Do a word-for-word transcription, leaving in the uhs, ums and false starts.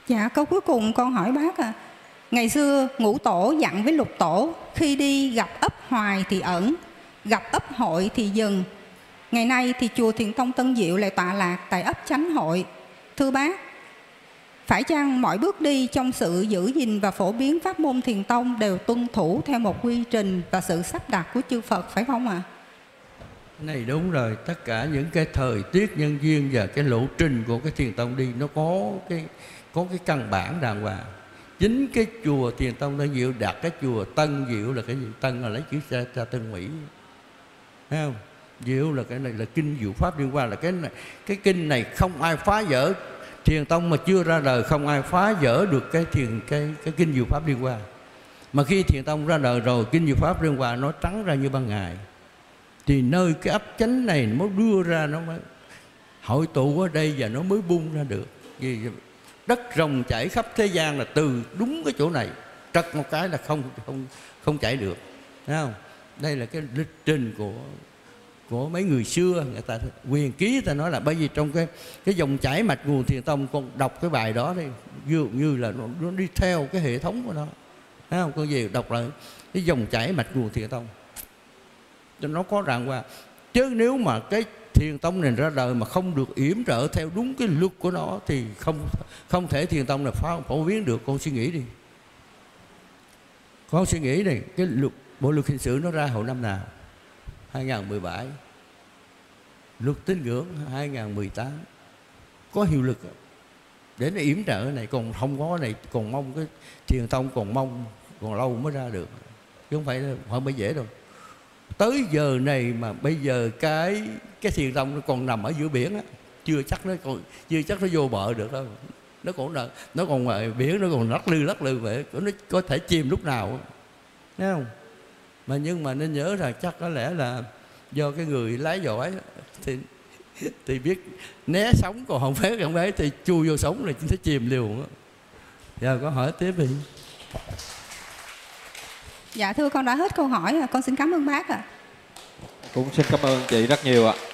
Dạ, câu cuối cùng con hỏi bác à. Ngày xưa Ngũ Tổ dặn với Lục Tổ, khi đi gặp ấp hoài thì ẩn, gặp ấp hội thì dừng. Ngày nay thì chùa Thiền Tông Tân Diệu lại tọa lạc tại ấp Chánh Hội. Thưa bác, phải chăng mọi bước đi trong sự giữ gìn và phổ biến pháp môn Thiền Tông đều tuân thủ theo một quy trình và sự sắp đặt của chư Phật, phải không ạ? À? Này đúng rồi, tất cả những cái thời tiết nhân duyên và cái lộ trình của cái Thiền Tông đi nó có cái có cái căn bản đàng hoàng. Chính cái chùa Thiền Tông Tân Diệu đặt cái chùa Tân Diệu là cái gì? Tân là lấy chữ cha, cha Tân Mỹ, thấy không? Diệu là cái này là kinh diệu pháp liên quan, là cái này, cái kinh này không ai phá vỡ. Thiền Tông mà chưa ra đời không ai phá vỡ được cái thiền cái cái kinh diệu pháp liên quan. Mà khi Thiền Tông ra đời rồi, kinh diệu pháp liên quan nó trắng ra như ban ngày. Thì nơi cái ấp chánh này nó đưa ra, nó mới hội tụ ở đây và nó mới bung ra được. Vì đất rồng chảy khắp thế gian là từ đúng cái chỗ này, trật một cái là không không không chảy được, thấy không? Đây là cái lịch trình của của mấy người xưa, người ta quyền ký người ta nói là bởi vì trong cái cái dòng chảy mạch nguồn Thiền Tông, con đọc cái bài đó đi, dường như là nó, nó đi theo cái hệ thống của nó, thấy không? Con gì đọc lại cái dòng chảy mạch nguồn Thiền Tông cho nó có ràng qua. Chứ nếu mà cái Thiền Tông này ra đời mà không được yểm trợ theo đúng cái luật của nó thì không không thể Thiền Tông là phá phổ biến được. Con suy nghĩ đi, con suy nghĩ này, cái luật bộ luật hình sự nó ra hồi năm nào? hai nghìn không trăm mười bảy. Luật tín ngưỡng hai nghìn không trăm mười tám có hiệu lực để nó yểm trợ này, còn không có này, còn mong cái Thiền Tông còn mong còn lâu mới ra được, chứ không phải không phải dễ đâu. Tới giờ này mà bây giờ cái cái Thiền Tông nó còn nằm ở giữa biển á, chưa chắc nó còn chưa chắc nó vô bờ được đâu. Nó còn nó còn ngoài biển, nó còn lắc lư lắc lư vậy, nó có thể chìm lúc nào, thấy không? Mà nhưng mà nên nhớ rằng chắc có lẽ là do cái người lái giỏi thì thì biết né sóng, còn không phải không phải thì chui vô sóng là chính sẽ chìm liền. Giờ có hỏi tiếp đi. Dạ thưa con đã hết câu hỏi, con xin cảm ơn bác ạ. À. Cũng xin cảm ơn chị rất nhiều ạ.